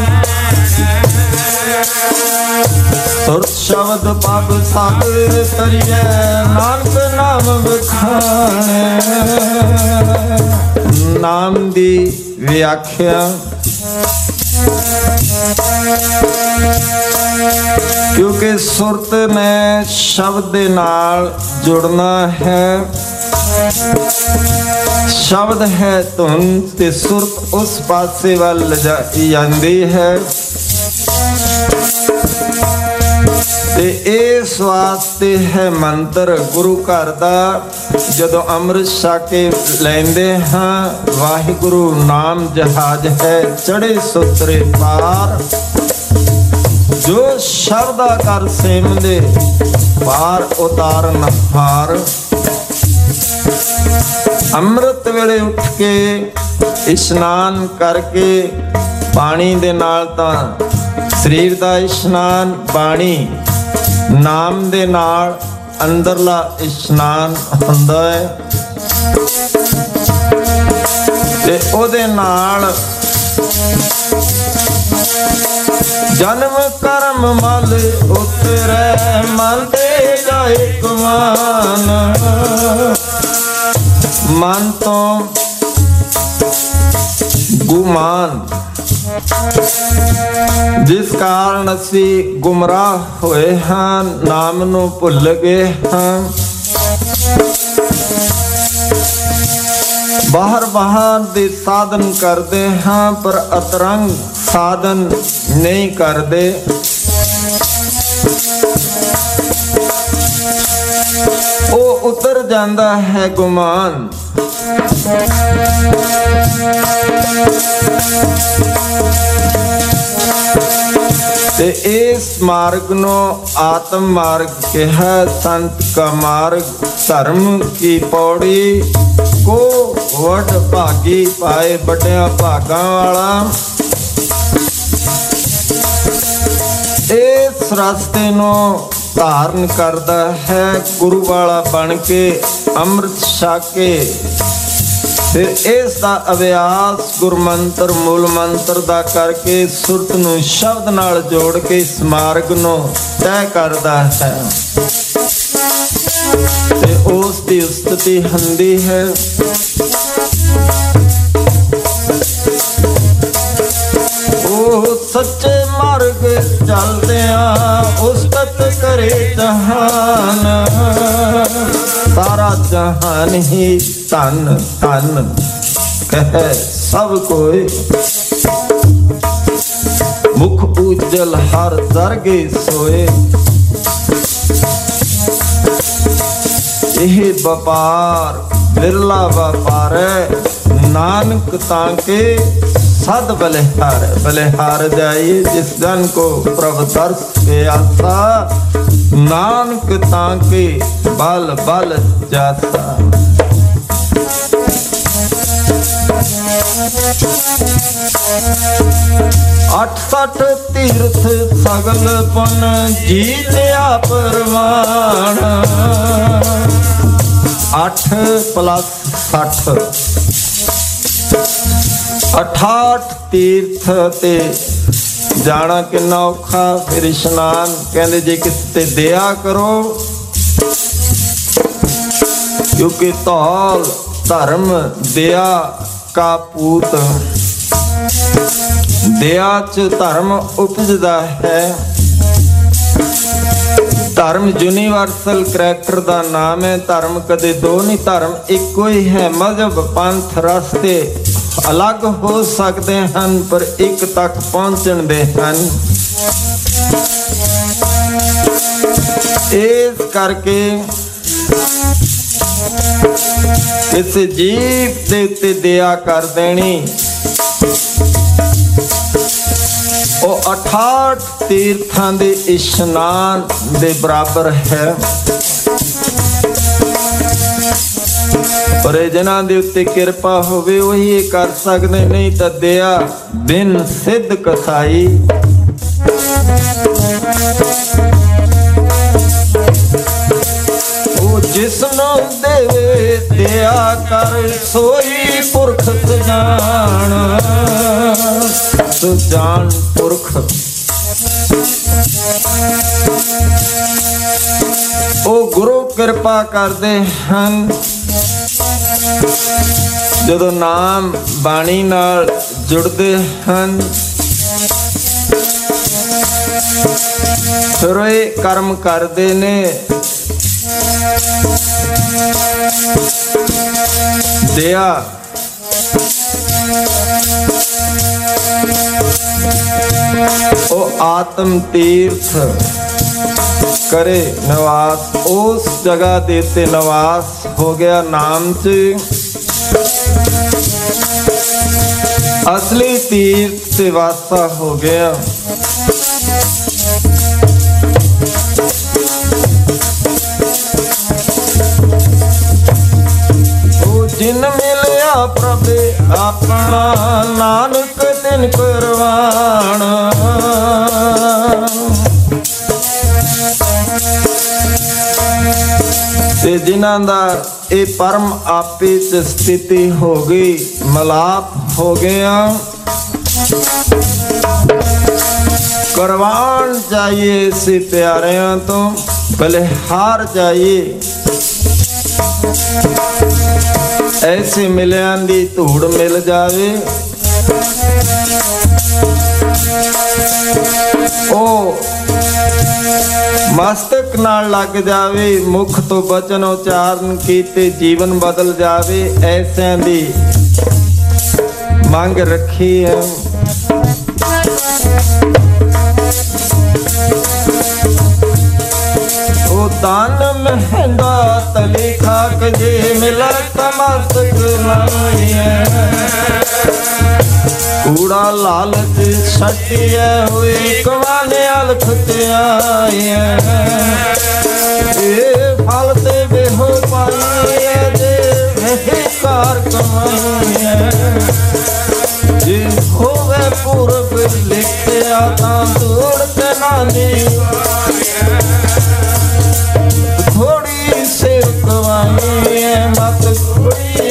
सुरत शब्द पग सागर तरिए नानक नाम बखाने। नाम दी व्याख्या क्योंकि सुरत ने शब्द दे नाल जुड़ना है। शब्द है धुन ते सुरत उस पासे वल जाई जांदी है। ते इस वास्ते है मंत्र गुरु घर दा जदों अमृत छक के लैंदे हां, वाहिगुरु नाम जहाज है चढ़े सुतरे पार। जो शब्दा कर सेमदे पार उतारन हार। अमृत वेले उठ के इशनान करके पानी दे नाल तां शरीर दा इशनान, बाणी नाम दे नाल अंदरला इशनान हुंदा है। ते ओदे नाल जन्म कर्म मल उतरै मन दे जाए गुमान। मन तो गुमान जिस कारण असी गुमराह होए हाँ, नाम नू भुल गए हाँ। बाहर बाहर दे साधन करते हाँ, पर अतरंग साधन नहीं करते। ओ उतर जाता है गुमान। ते इस मार्ग नो आत्म मार्ग कहा। संत का मार्ग धर्म की पौड़ी को वड भागी पाए बड़िया भागा वाला। इस रास्ते नो धारण करदा है गुरु वाला बन के अमृत छक के। फिर इसका अभ्यास गुरु मंत्र मूल मंत्र दा करके सुरत नू शब्द नाल जोड़ के इस मार्ग नू तय करदा है। ते उस दी उस्तिति हंदी है। ओ सच्चे मार्ग चलदे उस्तत करे जहान। सारा जहान ही तन तन कह सब कोई। मुख उज्जल हर दरगे सोए। यह व्यापार बिरला व्यापार है। नानक ताके सद बलिहार बलिहार जाइए जिस जन को प्रभु दर्श के आसा। नानक ताके बल बल जाता। अठ सठ तीर्थ सगल पुन जीत्या परवान। अठ प्लस सठ अठाठ तीर्थ ते जाना किन्ना औखा। फिर इशनान कहते जे किते दया करो, क्योंकि धौल धर्म दया का पूत, दया च धर्म उपजदा है। धर्म यूनिवर्सल करैक्टर का नाम है। धर्म कदे दो नहीं, धर्म इको ही है। मजहब पंथ रास्ते अलग हो सकते हैं पर एक तक पहुंचण दे हैं। इस करके इस जीव दे उत्ते दया कर देनी ओ अठाठ तीर्थां दे इशनान दे बराबर है। पर जिन्हां दे उत्ते किरपा होवे वही ये कर सकदे, नहीं तां दया बिन सिद्ध कसाई। ओ जिसनों देवे दया कर सोई पुरख जान, जान पुरख। ओ गुरु कृपा करते हैं जदों नाम बाणी नाल जुड़ते हैं, फिर ये कर्म करते ने दया ओ आत्म तीर्थ करे निवास। उस जगह देते निवास हो गया नाम च। असली तीर्थ से वासा हो गया। ओ जिन मिलया प्रभु अपना नानक दिन करवाण। ते जिन्हां दा ये परम आपे च स्थिति हो गई, मलाप हो गया, करवान चाहिए इसे प्यारियां तो भले हार चाहिए। ऐसे मिलियां दी धूड़ मिल जावे ओ मस्तक नाल लग जावे, मुख तो बचन उच्चारण कीते जीवन बदल जावे। ऐसे दी मांग रखी है। ओ दान महंगा तली खाक जे मिला तमस्तक नहीं है। कूड़ा लालच छटिया हुई कमाने अलख ते आई है। ये फल ते बेहो पाई है जे कार कमाई है। जे होवे पूरब लिखया तां तोड़ ते नानी थोड़ी से कमाई है मत थोड़ी।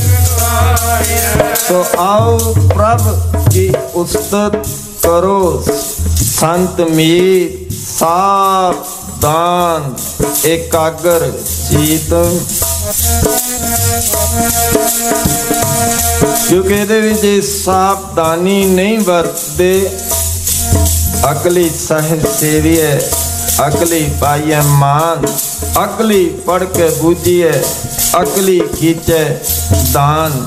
तो आओ प्रभु की उस्तत करो संत मीत सावधान एकाग्र चित। क्योंकि ਇਹਦੇ ਵਿੱਚ सावधानी नहीं बरतते अकली साहिब सेवी है, अकली पाइए मान, अकली पढ़ के बूझिए, अकली खींचे दान।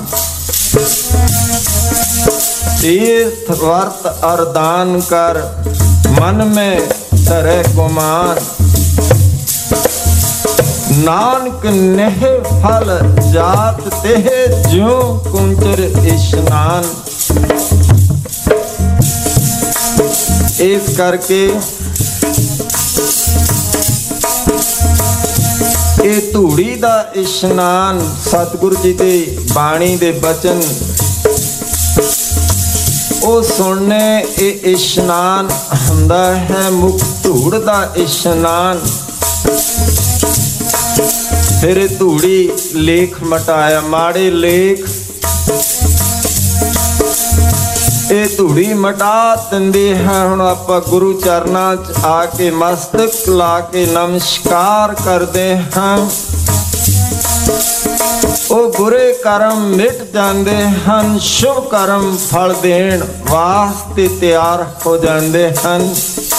तीर्थ वर्त और दान कर मन में धरे गुमान। नानक नेह फल जात तेह ज्यों कुंचर इशनान। इस करके ये धूड़ी दा इशनान सतगुरु जी दे बाणी दे बचन ओ सुनने ये इशनान हुंदा है। मुख धूड़ दा इशनान फिर धूड़ी लेख मटाया। माड़े लेख ਇਹ ਧੂੜੀ ਮਟਾ ਦਿੰਦੇ ਹੈ। ਹੁਣ ਆਪਾਂ ਗੁਰੂ ਚਰਨਾਂ 'ਚ ਆ ਕੇ ਮਸਤਕ ਲਾ ਕੇ ਨਮਸਕਾਰ ਕਰਦੇ ਹਾਂ। ਉਹ ਬੁਰੇ ਕਰਮ ਮਿਟ ਜਾਂਦੇ ਹਨ, ਸ਼ੁਭ ਕਰਮ ਫਲ ਦੇਣ ਵਾਸਤੇ ਤਿਆਰ ਹੋ ਜਾਂਦੇ ਹਨ।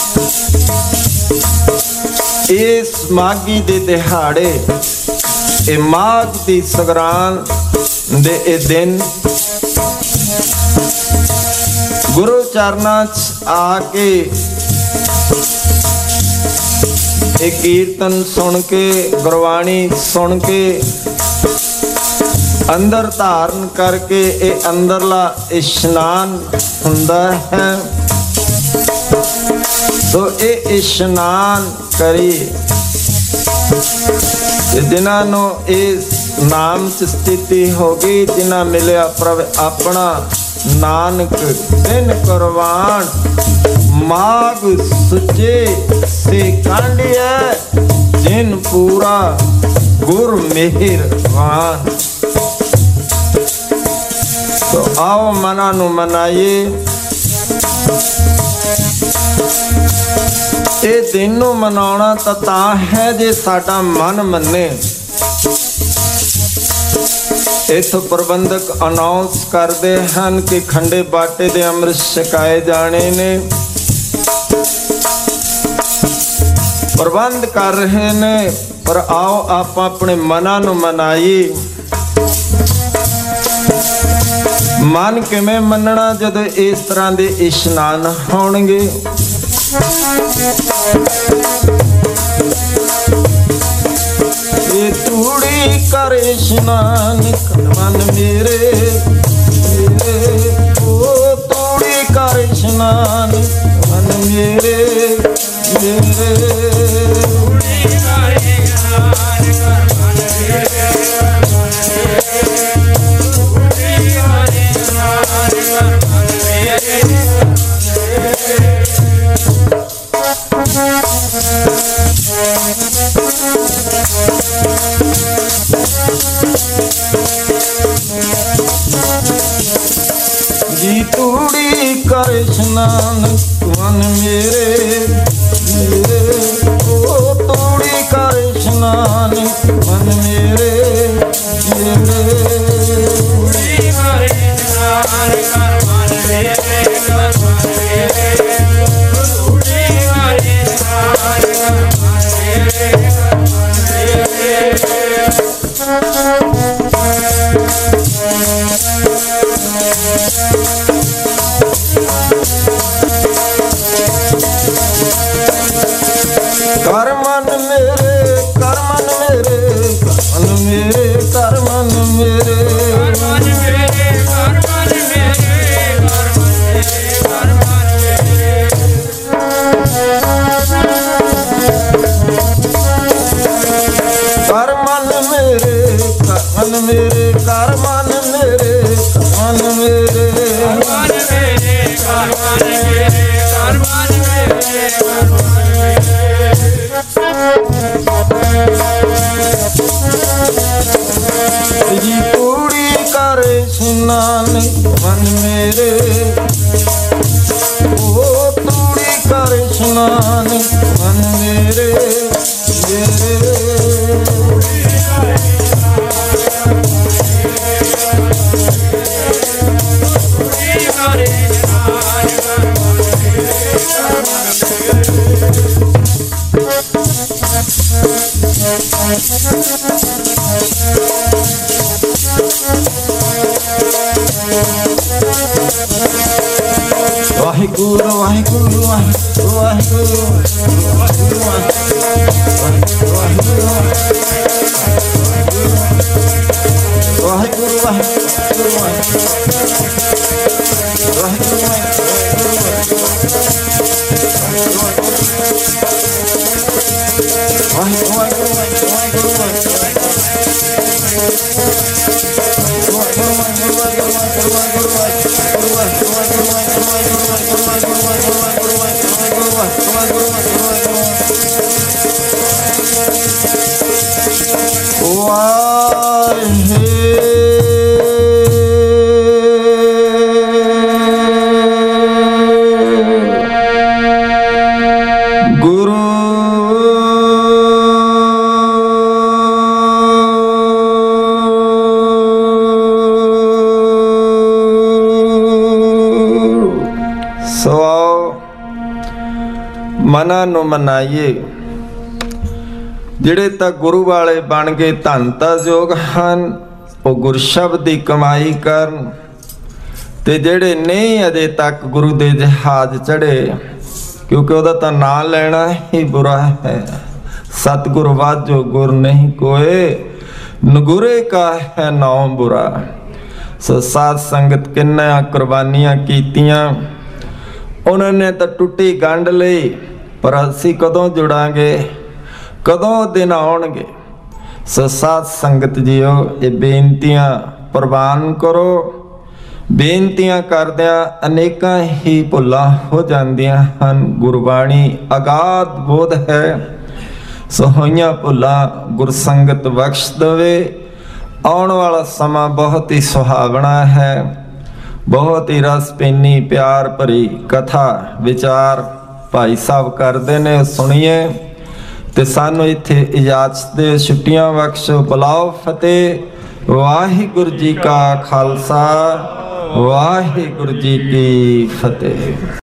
ਇਸ ਮਾਘੀ ਦੇ ਦਿਹਾੜੇ, ਇਹ ਮਾਘ ਦੀ ਸੰਗਰਾਂਦ ਦੇ ਇਹ ਦਿਨ गुरु चरना आके एक कीर्तन सुन के, गुरबाणी सुन के, अंदर धारण करके ये अंदरला इशनान हुंदा है। तो ये इशनान करी जिन्हां नूं इस नाम च स्थिति होगी, जिन्हां मिलिया प्रभ अपना नानक दिन कुर्बान। माघ सुचे से कांडिया जिन पूरा गुर मेहरबान। तो आओ मना नू मनाइए, ये दिन नू मनाउणा तां है जे साडा मन मन्ने। इथों प्रबंधक अनाउंस करते हैं कि खंडे बाटे दे अमृत छकाए जाने ने, प्रबंध कर रहे ने। पर आओ आप अपने मना नू मनाइए। मन किवें मनना जदों इस तरह के इशनान होणगे। धूड़ी कर स्नान मन मेरे मेरे, ओ धूड़ी कर स्नान मन मेरे मेरे। जी तूड़ी कर स्नान मन मेरे मेरे, ओ तूड़ी कर स्नान मन मेरे मेरे। कर मन मेरे कर मन मेरे कर मन मेरे कर मन मेरे, कर मन मेरे कर मन मेरे कर मन मेरे। कर मन मेरे कर मन मेरे कर मन मेरे कर मन मेरे, कर मन मेरे कर मन मेरे कर मन मेरे कर मन मेरे। जी पूरी कर स्नान मन मेरे, ओ तूड़ी कर स्नान मन मेरे मेरे। वाहिगुरु वाहिगुरु वाहिगुरु वाहिगुरु वाहिगुरु वाहिगुरु वाहिगुरु वाहिगुरु ओ ਮਨਾਂ ਨੂੰ ਮਨਾਈਏ। ਜਿਹੜੇ ਤਾਂ ਗੁਰੂ ਵਾਲੇ ਬਣ ਗਏ ਧੰਨ ਤਾਂ ਯੋਗ ਹਨ, ਉਹ ਗੁਰ ਸ਼ਬਦ ਦੀ ਕਮਾਈ ਕਰਨ। ਤੇ ਜਿਹੜੇ ਨਹੀਂ ਅਜੇ ਤੱਕ ਗੁਰੂ ਦੇ ਜਹਾਜ਼ ਚੜ੍ਹੇ, ਕਿਉਂਕਿ ਉਹਦਾ ਤਾਂ ਨਾਂ ਲੈਣਾ ਹੀ ਬੁਰਾ ਹੈ। ਸਤਿਗੁਰ ਵਾਜੋ ਗੁਰ ਨਹੀਂ ਕੋਏ, ਨਗੁਰੇ ਕਾ ਹੈ ਨਾਮ ਬੁਰਾ। ਸੋ ਸਾਧ ਸੰਗਤ ਕਿੰਨੀਆਂ ਕੁਰਬਾਨੀਆਂ ਕੀਤੀਆਂ, ਉਹਨਾਂ ਨੇ ਤਾਂ ਟੁੱਟੀ ਗੰਢ ਲਈ, ਪਰ ਅਸੀਂ ਕਦੋਂ ਜੁੜਾਂਗੇ, ਕਦੋਂ ਦਿਨ ਆਉਣਗੇ। ਸੋ ਸਾਧ ਸੰਗਤ ਜੀਓ, ਇਹ ਬੇਨਤੀਆਂ ਪ੍ਰਵਾਨ ਕਰੋ। ਬੇਨਤੀਆਂ ਕਰਦਿਆਂ ਅਨੇਕਾਂ ਹੀ ਭੁੱਲਾਂ ਹੋ ਜਾਂਦੀਆਂ ਹਨ। ਗੁਰਬਾਣੀ ਅਗਾਧ ਬੋਧ ਹੈ। ਸੋ ਹੋਈਆਂ ਭੁੱਲਾਂ ਗੁਰਸੰਗਤ ਬਖਸ਼ ਦੇਵੇ। ਆਉਣ ਵਾਲਾ ਸਮਾਂ ਬਹੁਤ ਹੀ ਸੁਹਾਵਣਾ ਹੈ। ਬਹੁਤ ਹੀ ਰਸ ਭਿੰਨੀ ਪਿਆਰ ਭਰੀ ਕਥਾ ਵਿਚਾਰ ਭਾਈ ਸਾਹਿਬ ਕਰਦੇ ਨੇ, ਸੁਣੀਏ। ਤੇ ਸਾਨੂੰ ਇੱਥੇ ਇਜਾਜ਼ਤ ਦੇ, ਛੁੱਟੀਆਂ ਬਖਸ਼ੋ। ਬੁਲਾਓ ਫਤਿਹ। ਵਾਹਿਗੁਰੂ ਜੀ ਕਾ ਖਾਲਸਾ, ਵਾਹਿਗੁਰੂ ਜੀ ਕੀ ਫਤਿਹ।